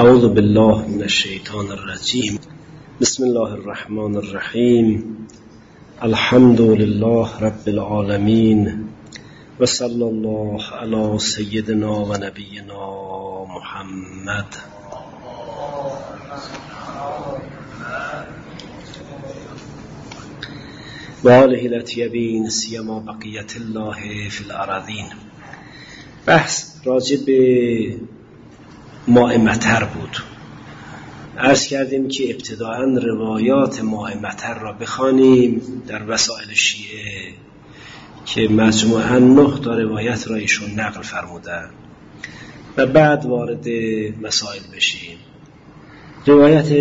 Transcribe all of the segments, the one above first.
اعوذ بالله من الشیطان الرجیم. بسم الله الرحمن الرحیم. الحمد لله رب العالمین و صلی الله علی سیدنا و نبینا محمد. و آله الاطیبین سیما بقیت الله فی الارضین. بحث راجع به ماء مطر بود. عرض کردیم که ابتداءً روایات ماء مطر را بخوانیم در وسائل شیعه که مجموعاً 9 تا روایت را ایشون نقل فرمودن و بعد وارد مسائل بشیم. روایت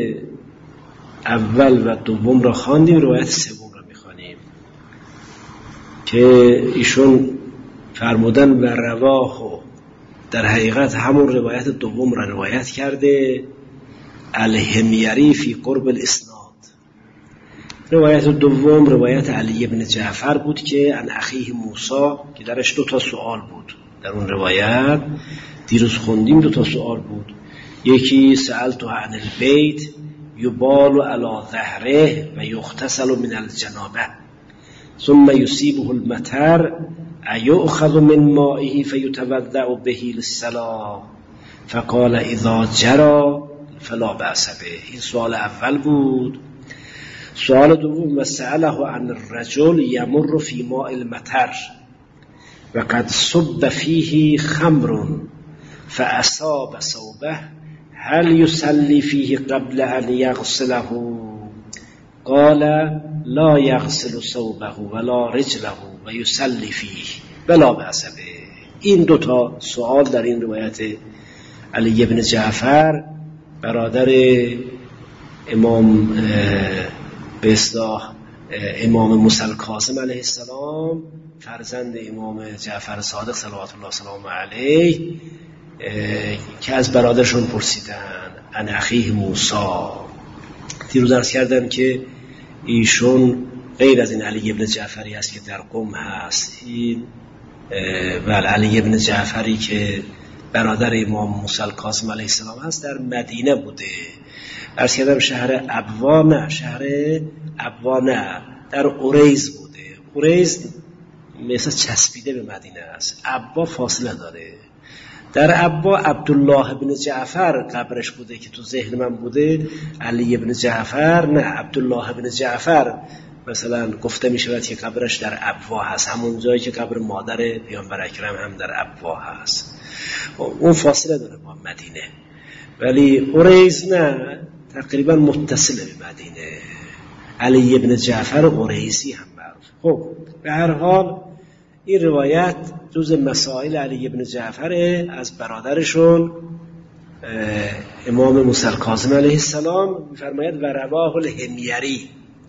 اول و دوم را خواندیم، روایت سوم را میخوانیم که ایشون فرمودن و رواه، در حقیقت همون روایت دوم را روایت کرده، الحمیری فی قرب الاسناد. روایت دوم روایت علی بن جعفر بود که عن اخیه موسی که درش 2 تا سوال بود. در اون روایت دیروز خوندیم 2 تا سوال بود. یکی سألته عن البیت یبال علی ظهره و یغتسل من الجنابه ثم یصیبه المطر ایؤخذ من مائه فیتوضأ به للصلاة فقال اذا جرى فلا بأس به. این سوال اول بود. سوال دوم و سأله عن الرجل یمر فی ماء المطر و قد صب فیه خمر فاصاب ثوبه هل یصلی فیه قبل ان یغسله؟ قال لا یغسل ثوبه ولا رجله و یصلی فیه ولا بأس به. این 2 تا سوال در این روایت علی بن جعفر برادر امام به اصطلاح امام موسی الکاظم علیه السلام، فرزند امام جعفر صادق صلوات الله وسلامه علیه، که از برادرشون پرسیدن عن اخیه موسی. دیروز عرض کردن که ایشون غیر از این علی ابن جعفری است که در قم هست، این علی ابن جعفری که برادر امام موسی الکاظم علیه السلام هست در مدینه بوده. عرض کردم شهر ابوا نه در قریز بوده. قریز مثل چسبیده به مدینه است، ابوا فاصله داره. در ابوا عبدالله بن جعفر قبرش بوده که تو ذهن من بوده، علی بن جعفر نه، عبدالله بن جعفر مثلا گفته می شود که قبرش در ابوا هست، همون جایی که قبر مادر پیامبر اکرم هم در ابوا هست. اون فاصله داره با مدینه، ولی قریز نه، تقریبا متصل به مدینه. علی بن جعفر قریزی هم معروف. خب به هر حال این روایت جز مسائل علی بن جعفر از برادرشون امام موسی الکاظم علیه السلام. می‌فرماید و رواه الحمیری،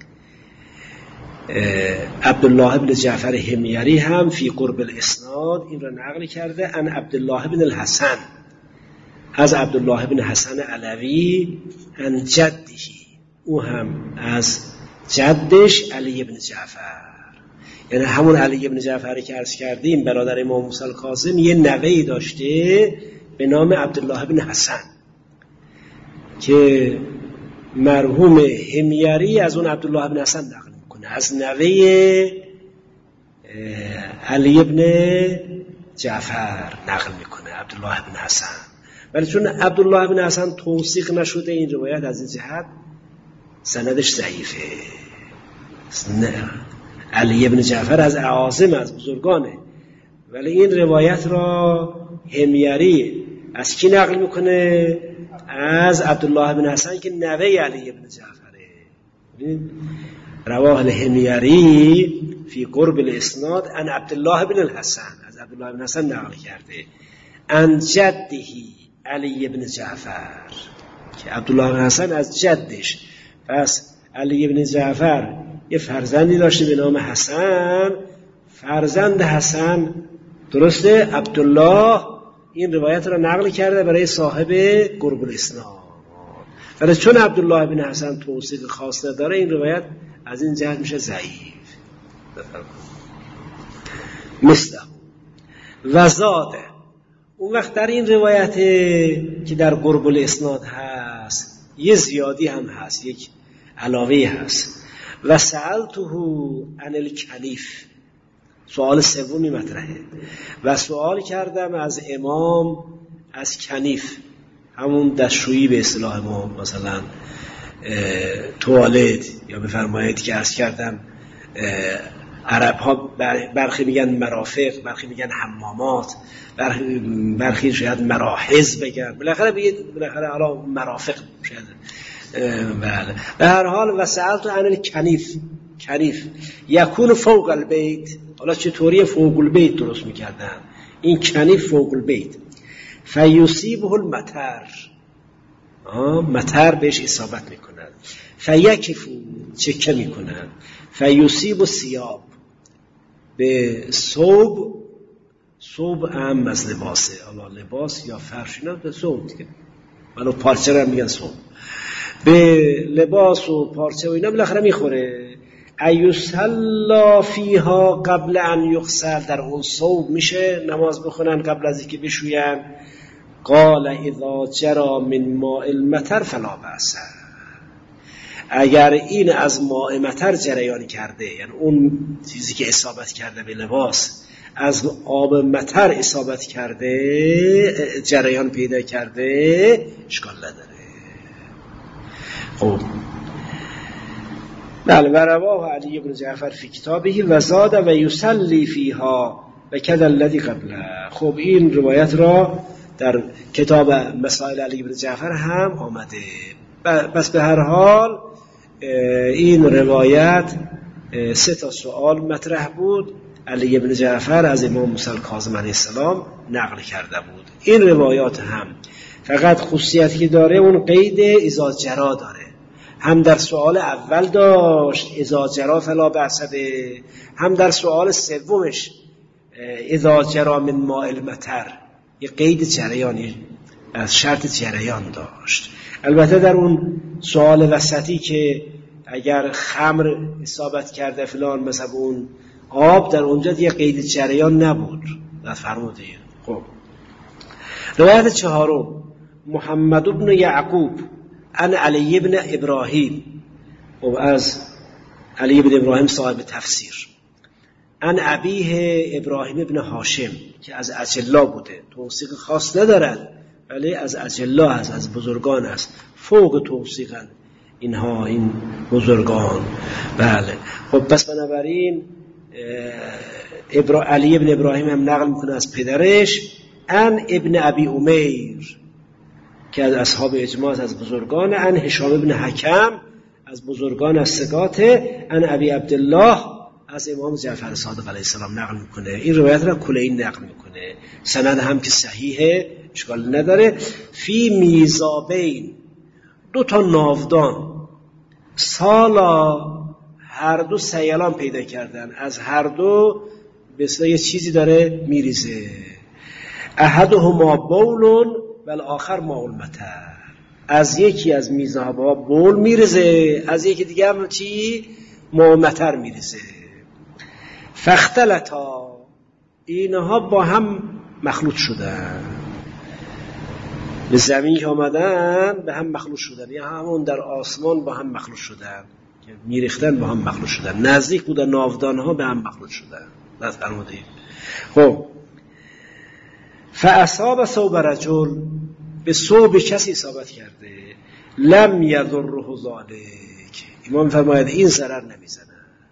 عبدالله بن جعفر حمیری هم فی قرب الاسناد این را نقل کرده عن عبدالله بن الحسن، از عبدالله بن حسن علوی عن جدهی، او هم از جدش علی بن جعفر، یعنی همون علی بن جعفر که عرض کردیم برادر امام موسی الکاظم یه نوه‌ای داشته به نام عبدالله بن حسن که مرحوم حمیری از اون عبدالله بن حسن نقل میکنه، از نوه علی بن جعفر نقل میکنه عبدالله بن حسن. ولی چون عبدالله بن حسن توثیق نشده این روایت از این جهت سندش ضعیفه. علی بن جعفر از اعاظم، از بزرگانه، ولی این روایت را حمیری از کی نقل میکنه؟ از عبدالله بن حسن که نوه علی بن جعفره. رواه الحمیری فی قرب الاسناد عن عبدالله بن الحسن، از عبدالله بن حسن نقل کرده عن جدهی علی بن جعفر، که عبدالله بن حسن از جدش. پس علی بن جعفر یه فرزندی داشته به نام حسن، فرزند حسن درسته عبدالله این روایت را نقل کرده برای صاحب قرب الاسناد، ولی چون عبدالله بن حسن توثیق خاص نداره این روایت از این جهت میشه ضعیف. مثل وزاده اون وقت در این روایت که در قرب الاسناد هست یه زیادی هم هست، یک علاوه هست. و سألته عن الکنیف، سوال سومی مطرحه. و سوال کردم از امام از کنیف، همون دستشویی به اصطلاح ما، مثلا توالت، یا بفرمایید که عرض کردم عرب ها برخی میگن مرافق، برخی میگن حمامات، برخی شاید مراحض بگن، بالاخره حالا مرافق شاید. بله. به هر حال و سألت عن الکنیف، کنیف یکون فوق البیت. حالا چطوری فوق البیت درست میکردن؟ این کنیف فوق البیت. فیصیبه المطر، مطر بهش اصابت میکنن. فیکفو، چکه میکنن. فیصیب الثیاب، به ثوب هم از لباسه، حالا لباس یا فرش اینا به ثوب دیگه، ولی پارچه رو میگن ثوب. به لباس و پارچه و اینا بالاخره میخوره. ایصلی فیها قبل ان یغسل، در اون ثوب میشه نماز بخونن قبل از اینکه بشوین. قال اذا جرى من ماء المطر فلا بأس، اگر این از ماء مطر جریان کرده، یعنی اون چیزی که اصابت کرده به لباس از آب مطر اصابت کرده، جریان پیدا کرده، اشکال نداره. خب بله. و رواه علی بن جعفر فی کتابه و زاد و یصلی فیها و کذا الذی قبله. خب این روایت را در کتاب مسائل علی بن جعفر هم آمده. بس به هر حال این روایت 3 سوال مطرح بود. علی بن جعفر از امام موسی کاظم علیه السلام نقل کرده بود. این روایات هم فقط خصوصیتی که داره اون قید اذا جرا داره، هم در سوال اول داشت اذا جرا فلا بأس به، هم در سوال سومش اذا جرا من ماء المطر یه قید جریانی از شرط جریان داشت. البته در اون سوال وسطی که اگر خمر اصابت کرده فلان مثلا اون آب، در اونجا یه قید جریان نبود. فرمودید. خب روایت 4 محمد بن یعقوب عن علی بن ابراهیم، و از علی بن ابراهیم صاحب تفسیر، عن ابیه ابراهیم بن هاشم که از اجلا بوده، توثیق خاص ندارد ولی از اجلا هست، از بزرگان است، فوق توثیقن اینها، این بزرگان. بله. خب پس بنابراین علی ابن ابراهیم هم نقل میکنه از پدرش، ان ابن ابی امیر که از اصحاب اجماع از بزرگان، ان هشام ابن حکم از بزرگان از ثقات، ان ابی عبدالله از امام جعفر صادق علیه السلام نقل میکنه. این روایت را کلینی نقل میکنه، سند هم که صحیحه، اشکال نداره. فی میزابین، 2 ناودان سالا هر دو سیلان پیدا کردن، از هر دو به اصطلاح یه چیزی داره میریزه. احدهما بول و الاخر ماء المطر، از یکی از میزابا بول میریزه، از یکی دیگه هم چی؟ ماء مطر میریزه. فاختلطا، اینها با هم مخلوط شدن، به زمین که آمدن به هم مخلوط شدن، یا همون در آسمان با هم مخلوط شدن، میریختن با هم مخلوط شدن، نزدیک بودن ناودانها به هم مخلوط شدن. بس فرمودید. خب فاصاب ثوب رجل، به ثوب کسی اصابت کرده، لم یضره ذلک، امام فرماید این ضرر نمیزنه.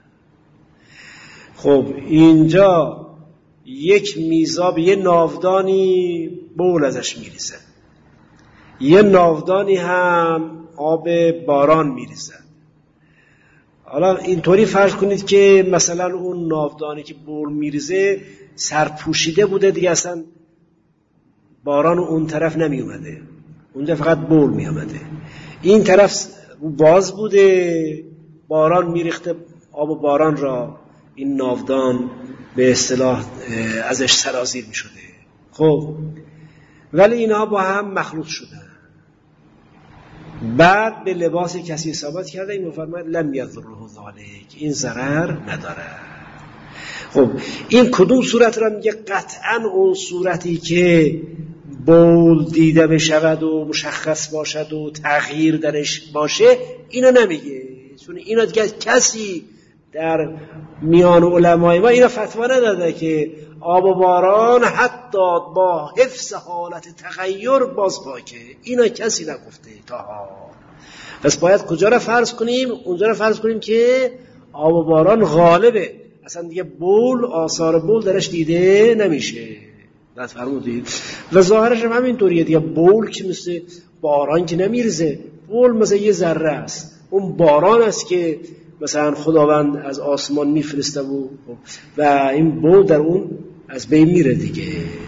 خب اینجا یک میزاب، یه ناودانی بول ازش میریزه، یه ناودانی هم آب باران میریزه. حالا اینطوری فرض کنید که مثلا اون ناودانی که بول میریزه سرپوشیده بوده دیگه، اصلا باران اون طرف نمی اومده، اونجا فقط بول می اومده. این طرف باز بوده، باران میریخته آب باران را، این ناودان به اصطلاح ازش سرازیر می شده. خب ولی اینها با هم مخلوط شدن، بعد به لباس کسی اصابت کرده، این فرماید لم یضره ذلک، این ضرر نداره. خب این کدوم صورت را میگه؟ قطعا اون صورتی که بول دیده بشود و مشخص باشد و تغییر درش باشه اینو نمیگه، چون اینا دیگه کسی در میان علمای ما اینا فتوا نداده که آب و باران حتی با حفظ حالت تغییر باز پاکه، اینا کسی نگفته تاها. پس باید کجا را فرض کنیم؟ اونجا را فرض کنیم که آب و باران غالبه، اصلا دیگه بول، آثار بول درش دیده نمیشه. بعد فرمودید و ظاهرش هم همین طوریه دیگه، بول که مثل باران که نمیرزه، بول مثل یه ذره است، اون باران است که مثلا خداوند از آسمان میفرسته و این بول در اون از بین میره دیگه.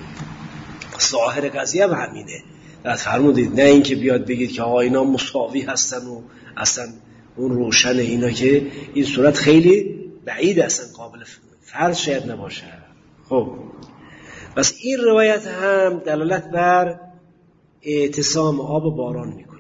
ظاهر قضیه هم همینه. بعد فرمودید نه اینکه بیاد بگید که آقا اینا مساوی هستن و اصلا اون روشن، اینا که این صورت خیلی بعید اصلا قابل فرض شاید نباشه. خب پس این روایت هم دلالت بر اعتصام آب و باران میکنه.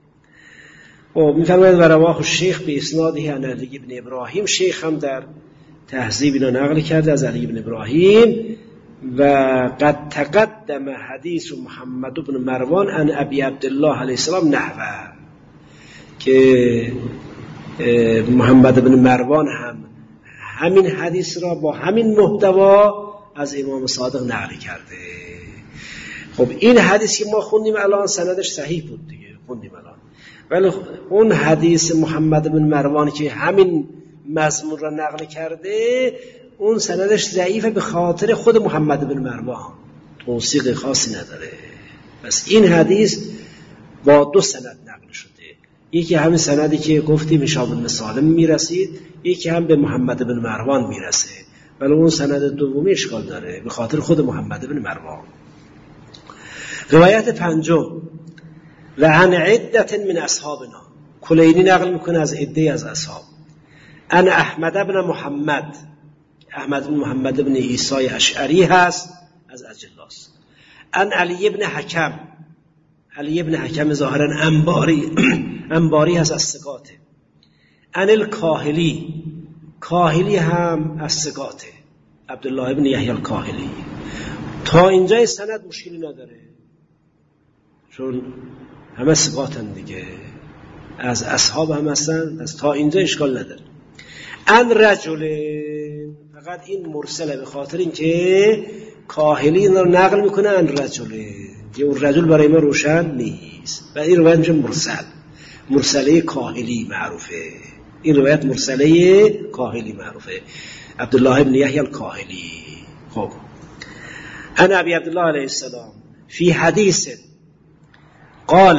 خب میفرماید و رواه الشیخ به اسناده عن علی بن ابراهیم، شیخ هم در تهذیب اینا نقل کرده از علی بن ابراهیم. و قد تقدم حدیث محمد بن مروان عن ابی عبدالله علیه السلام نحوه، که محمد بن مروان هم همین حدیث را با همین محتوا از امام صادق نقل کرده. خب این حدیثی که ما خوندیم الان سندش صحیح بود دیگه، خوندیم الان، ولی اون حدیث محمد بن مروان که همین مضمون را نقل کرده اون سندش ضعیفه به خاطر خود محمد بن مروان، توثیق خاصی نداره. پس این حدیث با دو سند نقل شده، یکی همین سندی که گفتیم هشام بن سالم میرسید، یکی هم به محمد بن مروان میرسه، ولی اون سند دومی اشکال داره به خاطر خود محمد بن مروان. روایت پنجم و عن عدت من اصحابنا، کلینی نقل میکنه از عده از اصحاب، ان احمد بن محمد، احمد بن محمد بن عیسی اشعری هست از اجلاس، ان علی بن حکم، علی بن حکم ظاهرا انباری هست از ثقاته، ان الکاهلی، کاهلی هم از ثقاته، عبدالله بن یحیی الکاهلی. تا اینجا سند مشکلی نداره چون همه ثقاتن دیگه، از اصحاب هم هستن، از تا اینجا اشکال نداره. ان رجل، فقط این مرسله به خاطر اینکه کاهلی رو نقل میکنه ان رجله، یه اون رجل برای ما روشن نیست و این روایت میشه مرسل، مرسله کاهلی معروفه، این روایت مرسله کاهلی معروفه، عبدالله بن یحیی الکاهلی. خب ان ابی عبدالله علیه السلام فی حدیث قال،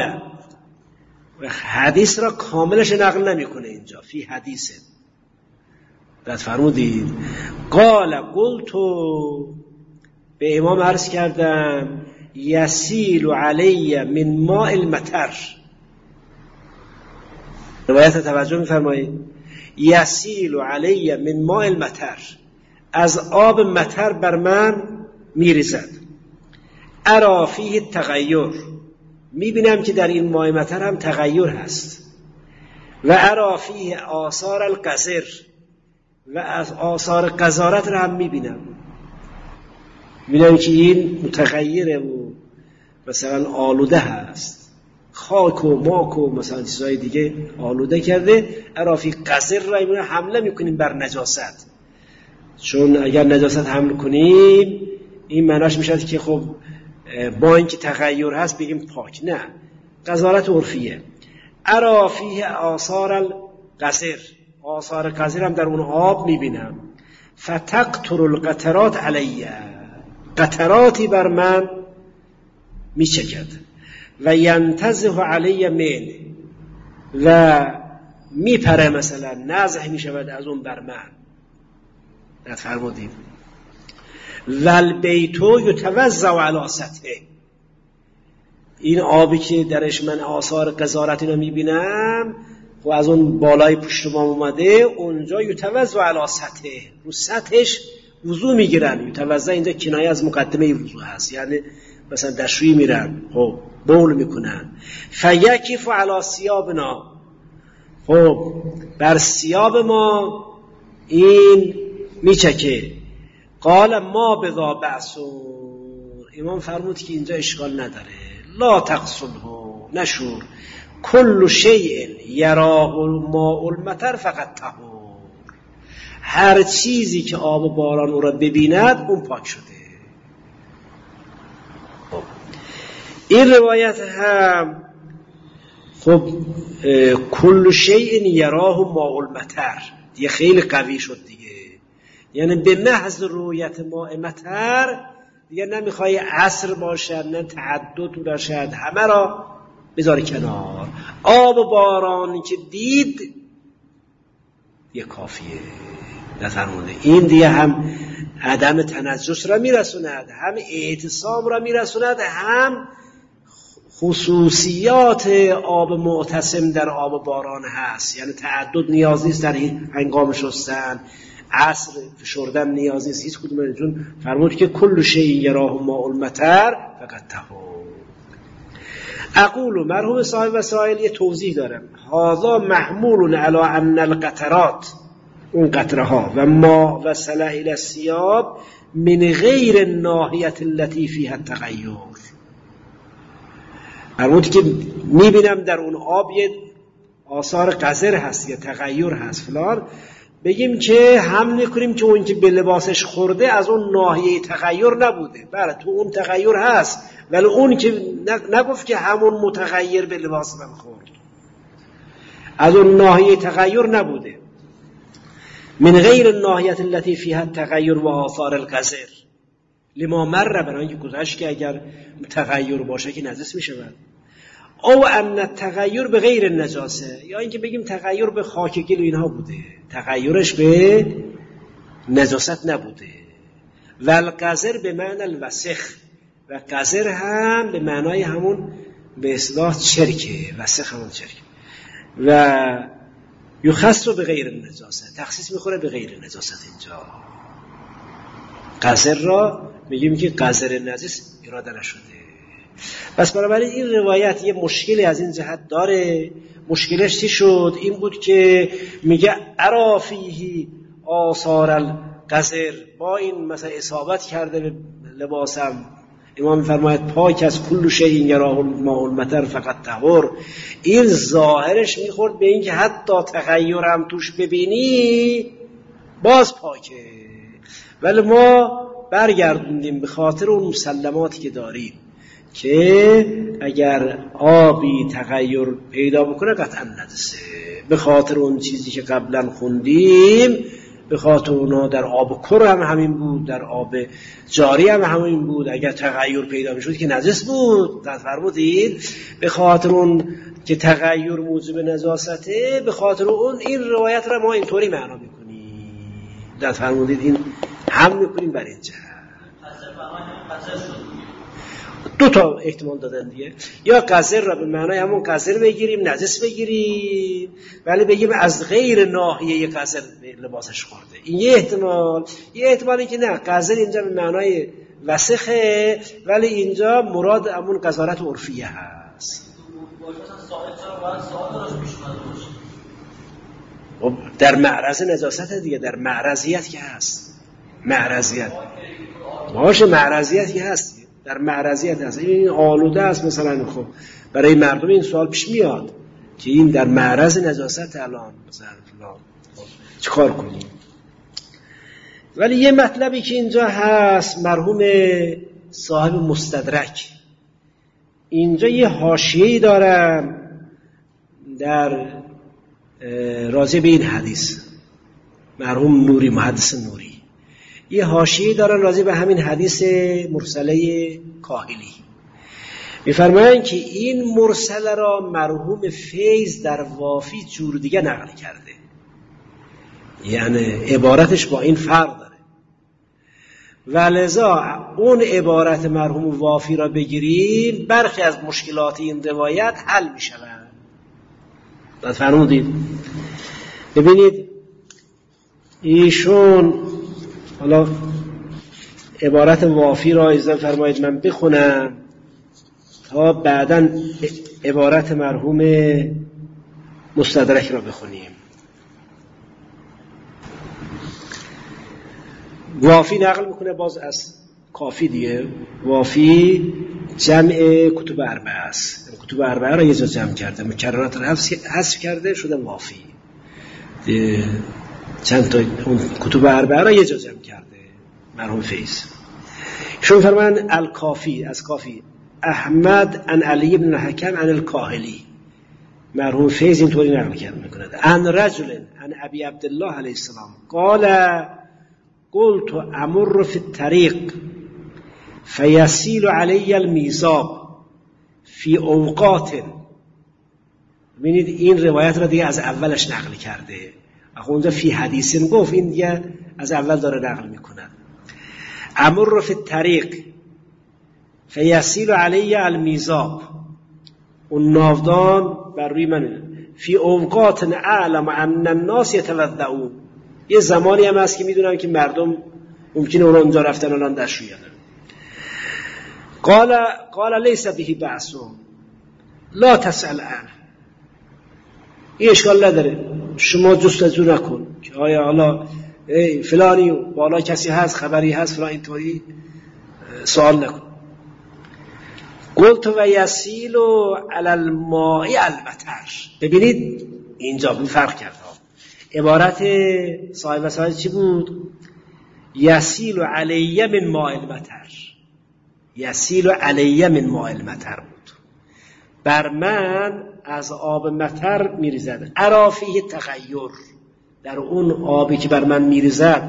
حدیث را کاملش نقل نمیکنه اینجا، فی حدیث بعد فرمودید قال قلتو، به امام عرض کردم یسیل علی من ماء المطر، روایت توجه میفرمایید، یسیل علی من ماء المطر، از آب مطر بر من میریزد، ارا فیه تغییر، میبینم که در این ماء مطر هم تغییر هست، و ارا فیه آثار القذر، و از آثار قذارت را هم میبینم که این متغیره و مثلا آلوده هست، خاک و ماک و مثلا چیزهای دیگه آلوده کرده، ارافی قذر را میبینم، حمله میکنیم بر نجاست، چون اگر نجاست حمل کنیم این معناش میشد که خب با اینکه تغییر هست بگیم پاک، نه، قذارت عرفیه. ارافی آثار القذر، آثار قذر هم در اون آب میبینم، فتقطر القطرات علیه، قطراتی بر من میچکد، و ینتزه علیه من، و میپره مثلا نزح میشود از اون بر من. فرمودید والبیتو یتوزع علی سطحه، این آبی که درش من آثار قذارت اینو میبینم و از اون بالای پشت ما اومده، اونجا یتوزع علی سطحه، رو سطحش وضو میگیرن. یتوزع اینجا کنایه از مقدمه وضو هست، یعنی مثلا دشویی میرن، خب بول میکنن. فیکیف علی ثیابنا، خب بر ثیاب ما این میچکه. قال ما بذا بعثون، امام فرمود که اینجا اشکال نداره، لا تقصله، نشور، کل شیء یراه الماء المطر فقط طهور، هر چیزی که آب و باران او را ببیند اون پاک شده. این روایت هم خب کل شیء یراه ماء المطر دیگه خیلی قوی شد دیگه، یعنی به محض رویت ماء مطر دیگه نمیخوای عصر باشد نه تعدد باشد، همه را بذاری کنار. آب و بارانی که دید یه کافیه، نفرمونه. این دیگه هم عدم تنجس را میرسوند، هم اعتصام را میرسوند، هم خصوصیات آب معتصم در آب و باران هست، یعنی تعدد نیاز نیست در هنگام شستن، عصر فشردن نیاز نیست، هیچ کدوم. چون فرمود که کل شیء یراه ماء المطر فقط طهور. اقول، مرحوم صاحب وسائل یه توضیح دارم، هذا محمول علی ان القطرات، اون قطره ها و ما وصل الی الثياب من غیر الناحیه التي فيها التغیر. فرمود که میبینم در اون آب یه آثار قذر هست یا تغییر هست فلان، بگیم که هم نکنیم که اون که به لباسش خورده از اون ناحیه تغییر نبوده. بله تو اون تغییر هست، ولی اون که نگفت که همون متغیر به لباس من خورد، از اون ناحیه تغییر نبوده. من غیر الناحیه التي فيها التغیر و آثار القذر لما مر، برای اینکه گذشت که اگر تغییر باشه که نجس میشود. او ان التغیر به غیر النجاسه، یا اینکه بگیم تغییر به خاک گل و اینها بوده، تغییرش به نجاست نبوده. و القذر به معنی الوسخ، و قذر هم به معنای همون به اصطلاح چرکه، وسخ همون چرک. و یخص به غیر النجاسه، تخصیص میخوره به غیر نجاست. اینجا قذر را میگیم که قذر نجس اراده نشده. پس بنابراین این روایت یه مشکلی از این جهت داره. مشکلش چی شد؟ این بود که میگه ارا فیه آثار القذر، با این مثلا اصابت کرده به لباسم. امام میفرماید پاک از کل شیء یراه الماء المطر فقط طهور. این ظاهرش میخورد به این که حتی تغییر هم توش ببینی باز پاکه، ولی ما برگردوندیم به خاطر اون مسلماتی که داریم که اگر آبی تغییر پیدا بکنه قطعا نجسه، به خاطر اون چیزی که قبلا خوندیم، به خاطر اونا در آب کر هم همین بود، در آب جاری هم همین بود. اگر تغییر پیدا میشد که نجس بود. در فرمودید به خاطر اون که تغییر موجب نجاسته، به خاطر اون این روایت را ما اینطوری معنا میکنیم. در فرمودید این هم میکنیم بر این جهت. دو تا احتمال دادن دیگه، یا قذر را به معنای همون قذر بگیریم، نجس بگیریم، ولی بگیم از غیر ناحیه قذر لباسش خورده. این یه احتمال. یه احتمالی که نه، قذر اینجا به معنای وسخه، ولی اینجا مراد همون قذارت عرفیه هست. در معرض نجاست دیگه، در معرضیت که هست، معرضیت باشه، معرضیت که هست، در معرضیت هست. این آلوده است مثلا. خب برای مردم این سوال پیش میاد که این در معرض نجاست الان مثلا فلان، چه کار کنیم؟ ولی یه مطلبی که اینجا هست، مرحوم صاحب مستدرک اینجا یه حاشیه‌ای دارم در راجع به این حدیث، مرحوم نوری، محدث نوری، یه حاشیه‌ای دارن راجع به همین حدیث مرسله کاهلی. می‌فرمایند که این مرسله را مرحوم فیض در وافی جور دیگه نقل کرده، یعنی عبارتش با این فرق داره، ولذا اون عبارت مرحوم وافی را بگیریم برخی از مشکلات این روایت حل می‌شوند. فرمودید ببینید ایشون، حالا عبارت وافی را اجازه فرمایید من بخونم تا بعداً عبارت مرحوم مستدرک را بخونیم. وافی نقل میکنه باز از کافی دیگه. وافی جمع کتب اربعه است، کتب اربعه را یه جا جمع کرده، مکررات را حذف کرده شده وافی. چند تا اون کتب اربعه را یه جا جمع کرده مرحوم فیض. شون فرمان الکافی، از کافی احمد عن علی بن الحکم عن الکاهلی. مرحوم فیض اینطوری نقل کرده میکند عن رجل عن ابی عبدالله علیه السلام قال قلت امر في الطريق فيسيل علي الميزاب في اوقات. ببینید این روایت را دیگه از اولش نقل کرده. اونجا فی حدیث گفت، این دیگه از اول داره نقل میکنه. امر في الطريق فيسيل علي الميزاب، اون ناودان بر روی من فی اوقات اعلم ان الناس يتوضؤون، یه زمانی هم هست که میدونم که مردم ممکنه اونجا رفتن الان دستشویی دارن. قال لیس به بأس لا تسأل عنه، این اشکال نداره، شما جستجو نکن که آیا حالا فلانی و بالا کسی هست خبری هست فلان، اینطوری سوال نکن. قلت و یسیل علی الماء المطر. ببینید اینجا بود فرق کرد. عبارت صاحب وسائل چی بود؟ یسیل علی من ماء المطر، یسیل علی من ماء المطر بود، بر من از آب مطر میریزد. ارا فیه تغیر، در اون آبی که بر من میریزد.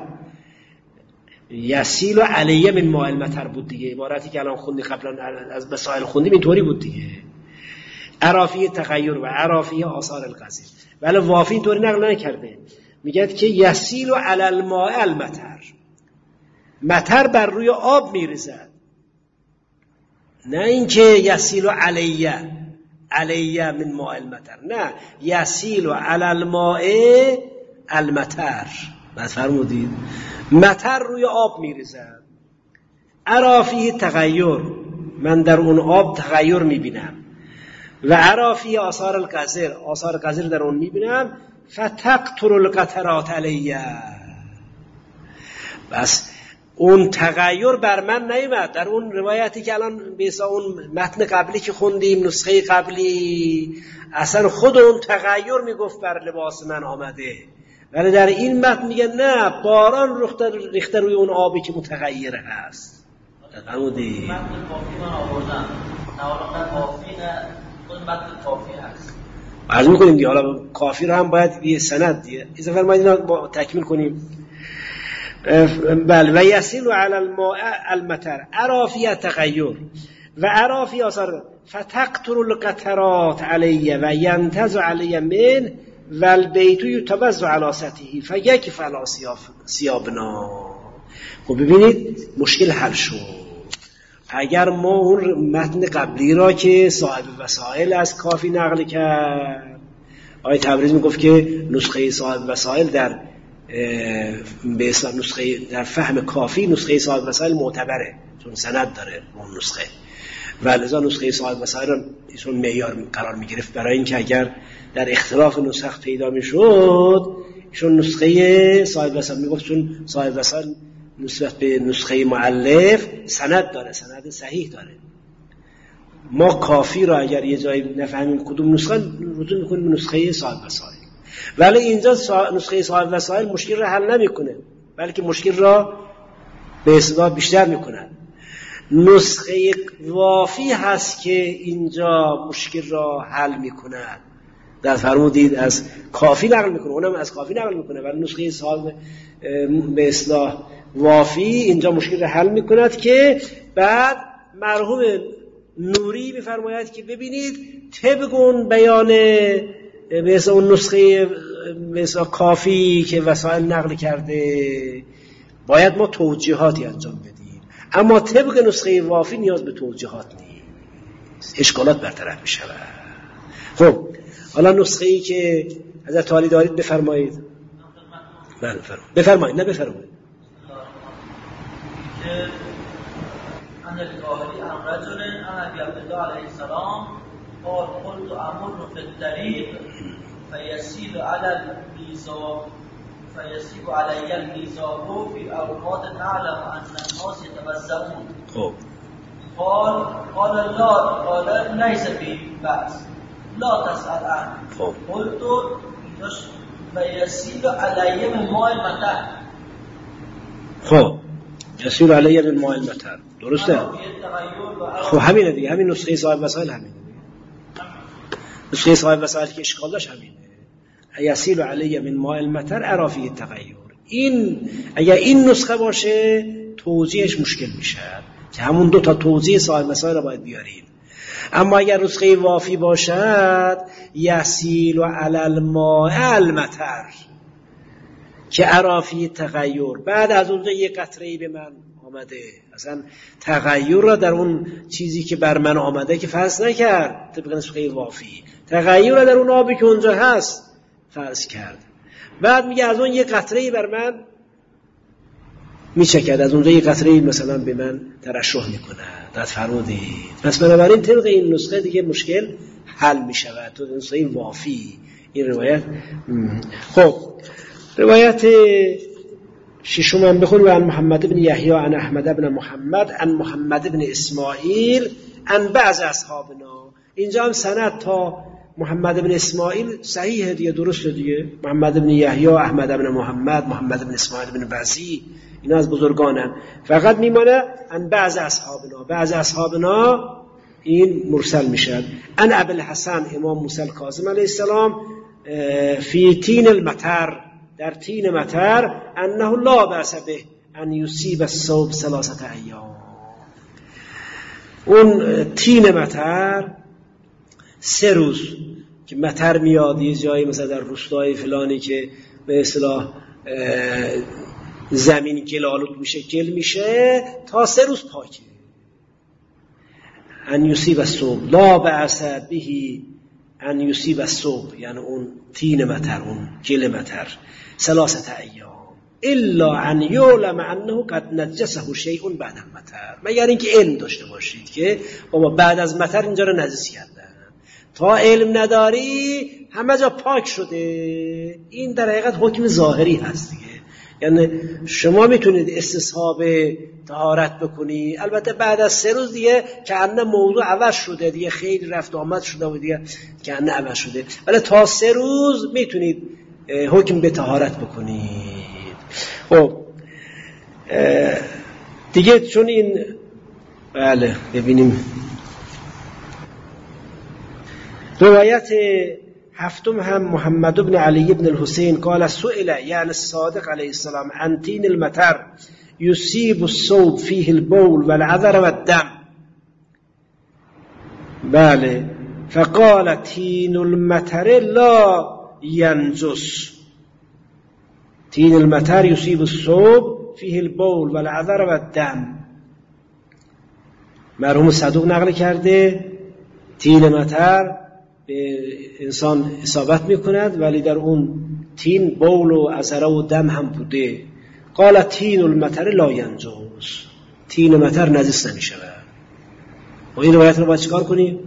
یسیل علی من ماء المطر بود دیگه، عبارتی که الان خوندی قبلا از وسائل خوندیم اینطوری بود دیگه. ارا فیه تغیر و ارا فیه آثار الغزیر. ولی وافی اینطوری نقل نکرده، میگه که یسیل علی الماء المطر، مطر بر روی آب میریزد، نه اینکه یسیل علی من ماء المطر، نه یسیل علی الماء المطر. بعد فرمودید مطر روی آب میریزد. ارا فیه تغیر، من در اون آب تغیر میبینم. و ارا فیه آثار الغزیر، آثار غزیر در اون میبینم. فتقطر القطرات علیه، بس اون تغییر بر من نیامد. در اون روایتی که الان بیسا اون متن قبلی که خوندیم، نسخه قبلی، اصلا خود اون تغییر میگفت بر لباس من آمده، ولی در این متن میگه نه، باران ریخته روی اون آبی که متغیر هست. فرمودی متن کافی من آوردم، نه حالا کافی نه، خود متن کافی هست. عرض میکنیم دیگه، حالا کافی رو هم باید یه سند دیگه اذا فرمایید اینا با تکمیل کنیم. بله و یسیل علی الماء المطر ارا فی تغیر و ارا فی آثار فتقطر القطرات علی و ینتزع علی من و البیت یتوزع علی سطحه فیکف علی ثیابنا. خب ببینید مشکل حل شد. اگر ما اون متن قبلی را که صاحب وسائل از کافی نقل کرد، آقای تبریز میگفت که نسخه صاحب وسائل در به اصطلاح نسخه در فهم کافی نسخه صاحب وسائل معتبره، چون سند داره اون نسخه، و لذا نسخه صاحب وسائل رو ایشون معیار قرار میگرفت برای اینکه اگر در اختلاف نسخ پیدا میشد، ایشون نسخه صاحب وسائل میگفت چون صاحب وسائل نسبت به نسخه مؤلف سند داره، سند صحیح داره. ما کافی را اگر یه جایی نفهمیم کدوم نسخه، رجوع میکنیم به نسخه صاحب وسائل. ولی اینجا نسخه صاحب وسائل مشکل را حل نمیکنه، بلکه مشکل را به اصطلاح بیشتر میکنه. نسخه وافی هست که اینجا مشکل را حل میکنه. در فرمودید از کافی نقل میکنه، اونم از کافی نقل میکنه، ولی نسخه صاحب به اصطلاح وافی اینجا مشکل را حل میکند. که بعد مرحوم نوری میفرماید که ببینید طبق اون بیان مثل اون نسخه مثل کافی که وسائل نقل کرده باید ما توجیهاتی انجام بدیم، اما طبق نسخه وافی نیاز به توجیهات نیست، اشکالات برطرف می شود. خب حالا نسخه ای که حضرت عالی دارید بفرمایید. بله بفرمایید. نه بفرمایید. عن الكاهلي عن رجل عن ابي عبد الله عليه السلام قال قلت امر في الطريق فيسيل على الميزاب فیسیب علی المیزاب فی اوقات نعلم ان الناس یتوزعون. خب قال لیس فی بأس لا تسأل عنه. خب قلت فیسیب علی من ماء المطر. خب یسیل علیه من ماء المطر، درسته؟ خب همینه دیگه، همین نسخه صاحب وسائل همینه. نسخه صاحب وسائل که اشکال داشت همینه. یسیل علیه من ماء المطر ارا فیه التغیر. این اگر این نسخه باشه توضیحش مشکل میشه که همون دو تا توضیح صاحب وسائل رو باید بیاریم. اما اگر نسخه وافی باشد یسیل علی الماء المطر که عرافی تغییر، بعد از اونجا یه قطره‌ای به من آمده، اصلا تغییر را در اون چیزی که بر من آمده که فرض نکرد طبق نسخه وافی، تغییر را در اون آبی که اونجا هست فرض کرد. بعد میگه از اون یه قطره‌ای بر من میچکد، از اونجا یه قطره‌ای مثلا به من ترشح میکنه. داد فرمودید پس بنابراین طبق این نسخه دیگه مشکل حل میشود تو نسخه وافی این روایت. خب روایت ششم هم بخون. و عن محمد بن یحیی عن احمد بن محمد عن محمد بن اسماعیل عن بعض اصحابنا. اینجا هم سند تا محمد بن اسماعیل صحیحه دیگه، درسته دیگه. محمد بن یحیی، احمد بن محمد، محمد بن اسماعیل بن بعضی، اینا از بزرگانن. فقط میمانه عن بعض اصحابنا، بعض اصحابنا این مرسل میشد. عن ابی الحسن امام موسی الکاظم علیه السلام فی تین المطر، در تین مطر، انه لا بأس به ان یصیب الثوب 3 ایام. اون تین مطر 3 روز که مطر میاد یه جایی مثلا در روستای فلانی که به اصطلاح زمین گل‌آلود میشه، گل میشه، تا 3 روز پاکه. ان یصیب الثوب لا بأس به ان یصیب الثوب، یعنی اون تین مطر، اون گل مطر 3 ایام، الا ان یعلم انه قد نجسه شیء بعد المطر، مگر اینکه علم داشته باشید که بابا بعد از مطر اینجا رو نجس کردن. تا علم نداری همه جا پاک شده. این در حقیقت حکم ظاهری هست دیگه، یعنی شما میتونید استصحاب طهارت بکنی، البته بعد از 3 روز دیگه کأنه موضوع عوض شده دیگه، خیلی رفت آمد شده و دیگه کأنه عوض شده، ولی تا 3 روز میتونید حکم به طهارت بکنید. خب دیگه چون این بله ببینیم روایت هفتم هم محمد بن علی بن الحسین قال سئل یعنی الصادق علیه السلام عن تین المطر یصیب الثوب فیه البول والعذر والدم. بله فقال تین المطر لا ینجس، تین المطر یصیب الثوب فیه البول والعذر والدم. مرحوم صدوق نقل کرده تین مطر به انسان اصابت میکند ولی در اون تین بول و عذره و دم هم بوده. قال تین المطر لا ینجس، تین مطر نجس نمیشود. و این روایت رو باید چیکار کنیم؟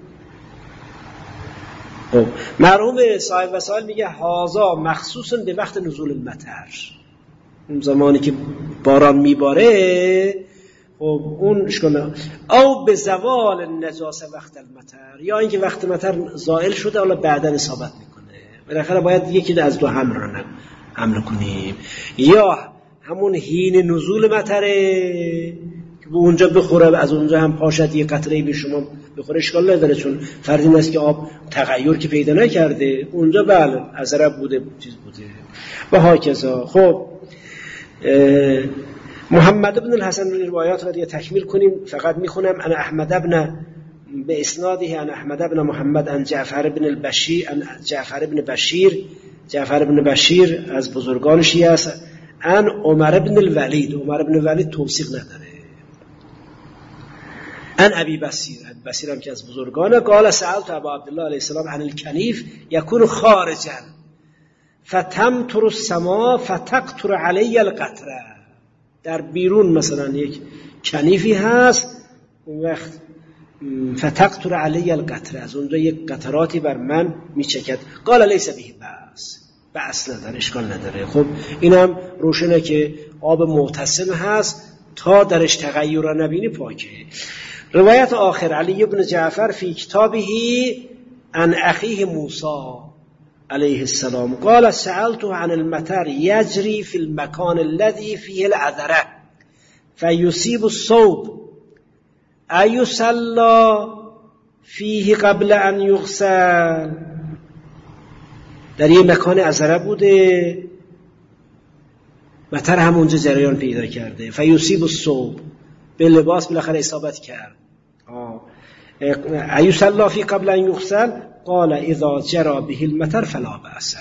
خب مرحوم صاحب وسائل میگه هازا مخصوصا به وقت نزول المطر، اون زمانی که باران میباره، خب اون اشکال او به زوال نجاسه وقت المطر، یا اینکه وقت مطر زائل شده حالا بعدا اصابت میکنه، بالاخره باید یکی از دو حمل کنیم، یا همون حین نزول مطره که به اونجا بخوره، از اونجا هم پاشد یه قطره‌ای به شما بخوره اشکال نداره، چون فرض این است که آب تغییر که پیدا نکرده اونجا بله عذره بوده چیز بوده و هاکذا. خب محمد بن الحسن روایات را دیگه تکمیل کنیم. فقط میخونم ان احمد بن به اسناده ان احمد بن محمد ان جعفر بن البشیر ان جعفر بن بشیر از بزرگان شیعه است، ان عمر بن الولید توثیق نداره، ان ابی بصیر هم که از بزرگانه قال سألت ابا عبدالله علیه السلام عن الکنیف یکون خارجا فتمطر السماء فتقطر علی القطره. در بیرون مثلا یک کنیفی هست، اون وقت فتقطر علی القطره، از اونجا یک قطراتی بر من میچکد. قال لیس به بأس، بأس نداره، اشکال نداره. خب اینم روشنه که آب معتصم هست تا درش تغییر را نبینی پاکه. روایت آخر علی بن جعفر فی کتابه عن اخیه موسی علیه السلام قال سألته عن المطر يجري في المكان الذي فيه العذرة فيصيب الصوب أيصلى فيه قبل أن يغسل. در یه مکان عذره بوده، مطر همونجا جریان پیدا کرده، فیصیب الصوب، به لباس بالاخره اصابت کرد. ایصلی فی قبل ان یغسل قال اذا جرى به المطر فلا بأس.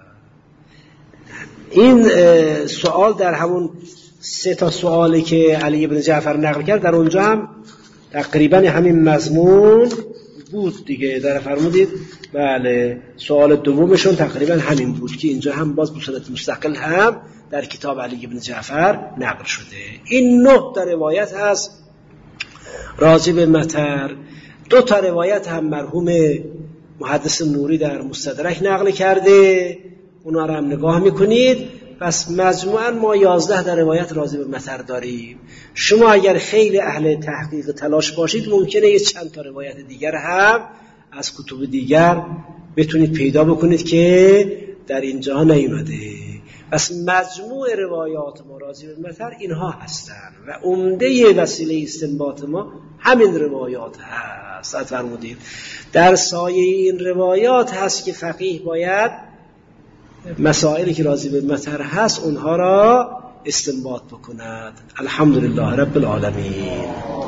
این سوال در همون 3 تا سوالی که علی بن جعفر نقل کرد در اونجا هم تقریبا همین مضمون بود دیگه. در فرمودید بله سوال دومشون تقریبا همین بود که اینجا هم باز به صورت مستقل هم در کتاب علی بن جعفر نقل شده. این 9 تا روایت هست راجع به مطر. 2 تا روایت هم مرحوم محدث نوری در مستدرک نقل کرده، اونا رو هم نگاه میکنید. پس مجموعاً ما 11 تا روایت راجع به مطر داریم. شما اگر خیلی اهل تحقیق تلاش باشید ممکنه یه چند تا روایت دیگر هم از کتب دیگر بتونید پیدا بکنید که در اینجا نیومده. پس مجموع روایات ما راجع به مطر اینها هستند و عمده وسیله استنباط ما همین روایات هست. فرمودید در سایه این روایات هست که فقیه باید مسائلی که راجع به مطر هست اونها را استنباط بکند. الحمدلله رب العالمین.